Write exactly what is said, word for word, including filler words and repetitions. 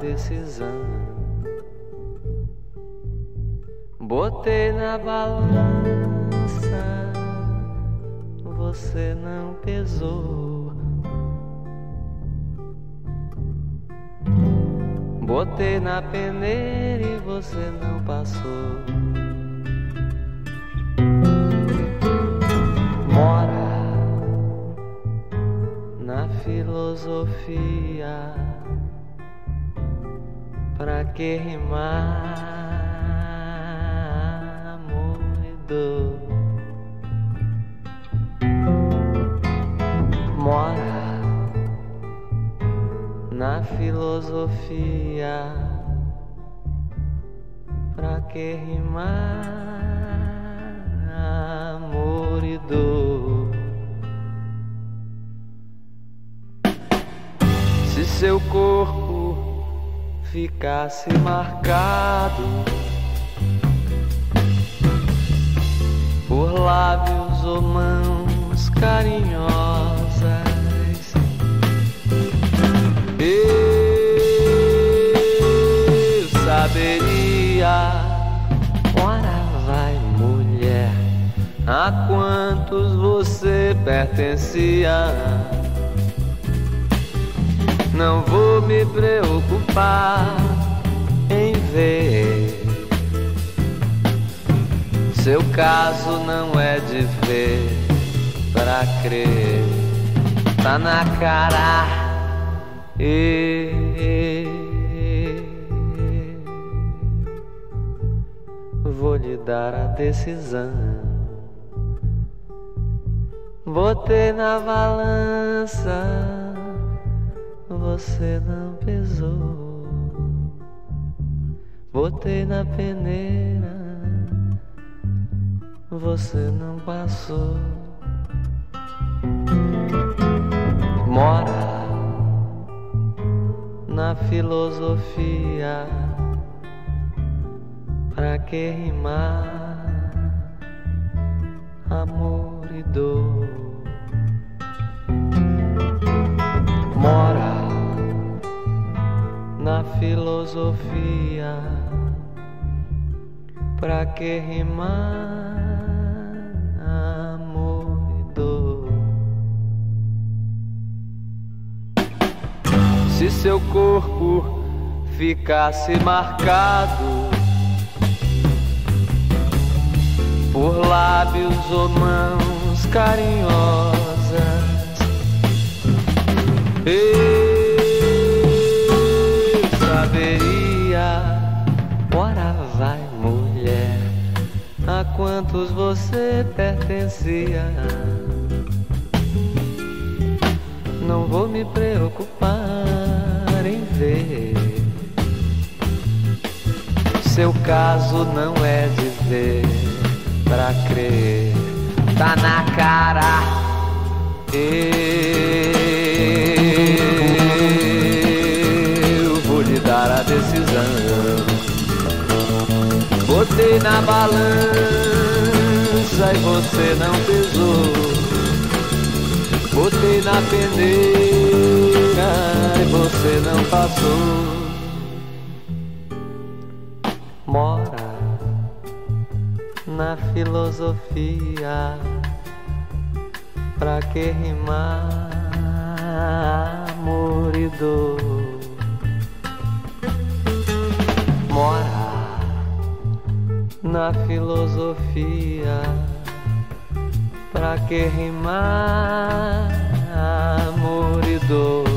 decisão. Botei na balança, você não pesou. Botei na peneira e você não passou. Mora na filosofia, pra que rimar amor e dor? Mora na filosofia, pra que rimar amor e dor? Se seu corpo ficasse marcado por lábios ou mãos carinhosas, eu saberia, ora vai mulher, a quantos você pertencia. Não vou me preocupar em ver, seu caso não é de ver pra crer, tá na cara. E, e, e, vou lhe dar a decisão. Botei na balança, você não pesou. Botei na peneira, você não passou. Mora na filosofia, pra que rimar amor e dor? Mora na filosofia, pra que rimar amor e dor? Se seu corpo ficasse marcado por lábios ou mãos carinhosas, eu saberia, ora vai mulher, a quantos você pertencia. Não vou me preocupar em ver, seu caso não é de ver pra crer, tá na cara. Eu vou lhe dar a decisão. Botei na balança e você não pesou. Botei na peneira e você não passou. Mora na filosofia, pra que rimar amor e dor? Mora na filosofia, pra que rimar amor e dor?